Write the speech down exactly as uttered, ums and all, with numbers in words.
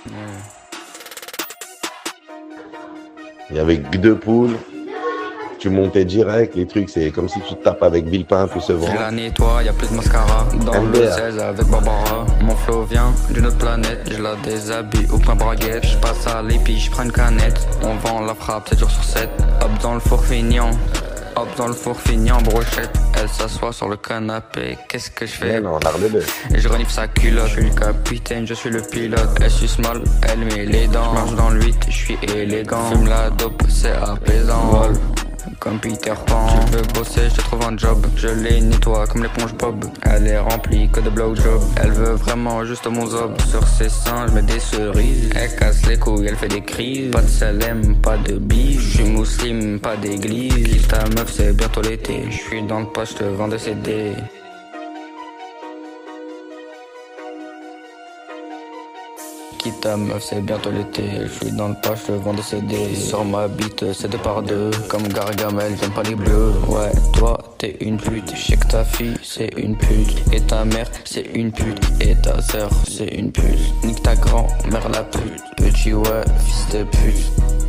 Et avec deux poules, tu montais direct, les trucs, c'est comme si tu tapes avec Villepin, tout ce vent. Je la nettoie, y'a plus de mascara. Dans M D le R. seize avec Barbara. Mon flow vient d'une autre planète. Je la déshabille au point braguette. Je passe à l'épi, je prends une canette. On vend la frappe sept jours sur sept. Hop dans le four feignant. Hop dans le four feignant, brochette. Elle s'assoit sur le canapé. Qu'est-ce que je fais? Non, on a le deux. Et je renifle sa culotte. Je suis le capitaine, je suis le pilote. Elle suce mal, elle met les dents. Je marche dans le huit, je suis élégant. Fume la dope, c'est apaisant. Vol. Comme Peter Pan. Tu veux bosser, je te trouve un job. Je les nettoie comme l'éponge Bob. Elle est remplie que de blowjob. Elle veut vraiment juste mon zob. Sur ses seins, je mets des cerises. Elle casse les couilles, elle fait des crises. Pas de salem, pas de bise. Je suis musulman, pas d'église. Ta meuf, c'est bientôt l'été. Je suis dans le pas, je te vends des C D. Quitte ta meuf, c'est bientôt l'été. Je suis dans le pas, je te vends des C D. Sur ma bite, c'est deux par deux. Comme Gargamel, j'aime pas les bleus. Ouais, toi, t'es une pute. Je sais que ta fille, c'est une pute. Et ta mère, c'est une pute. Et ta sœur, c'est une pute. Nique ta grand-mère, la pute. Petit ouais, fils de pute.